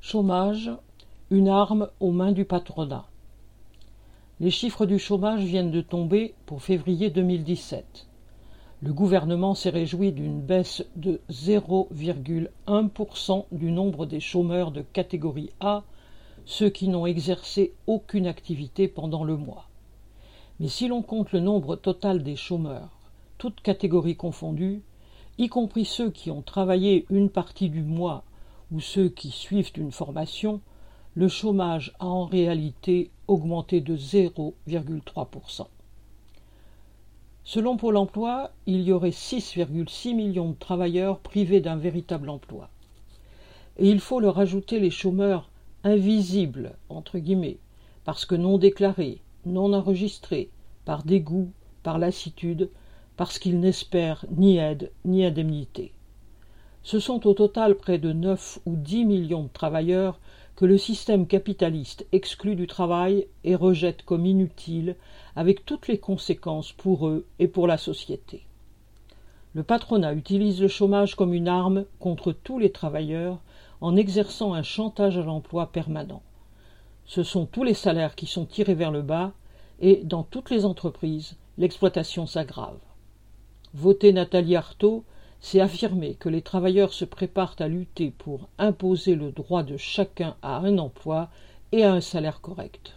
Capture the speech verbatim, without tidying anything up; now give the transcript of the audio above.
Chômage, une arme aux mains du patronat. Les chiffres du chômage viennent de tomber pour février deux mille dix-sept. Le gouvernement s'est réjoui d'une baisse de zéro virgule un pour cent du nombre des chômeurs de catégorie A, ceux qui n'ont exercé aucune activité pendant le mois. Mais si l'on compte le nombre total des chômeurs, toutes catégories confondues, y compris ceux qui ont travaillé une partie du mois ou ceux qui suivent une formation, le chômage a en réalité augmenté de zéro virgule trois pour cent. Selon Pôle emploi, il y aurait six virgule six millions de travailleurs privés d'un véritable emploi. Et il faut leur ajouter les chômeurs invisibles, entre guillemets, parce que non déclarés, non enregistrés, par dégoût, par lassitude, parce qu'ils n'espèrent ni aide ni indemnité. Ce sont au total près de neuf ou dix millions de travailleurs que le système capitaliste exclut du travail et rejette comme inutiles, avec toutes les conséquences pour eux et pour la société. Le patronat utilise le chômage comme une arme contre tous les travailleurs en exerçant un chantage à l'emploi permanent. Ce sont tous les salaires qui sont tirés vers le bas et, dans toutes les entreprises, l'exploitation s'aggrave. Voter Nathalie Arthaud, c'est affirmer que les travailleurs se préparent à lutter pour imposer le droit de chacun à un emploi et à un salaire correct.